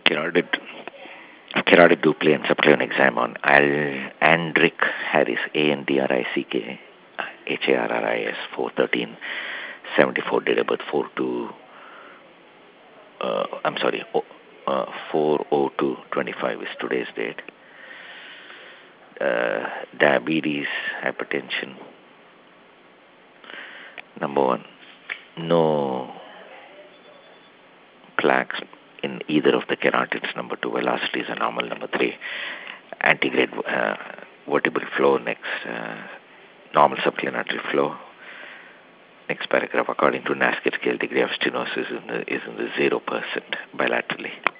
Carotid, carotid Dupley and subclavian exam on Andrick Harris, Andrick, Harris, 4/13/74, date of birth 4/02/25 is today's date. Diabetes, hypertension. Number one, no plaques in either of the carotids. Number two, velocity is a normal. Number three, antegrade vertebral flow. Next, normal subclavian artery flow. Next paragraph, according to NASCAR scale, degree of stenosis is in the 0% bilaterally.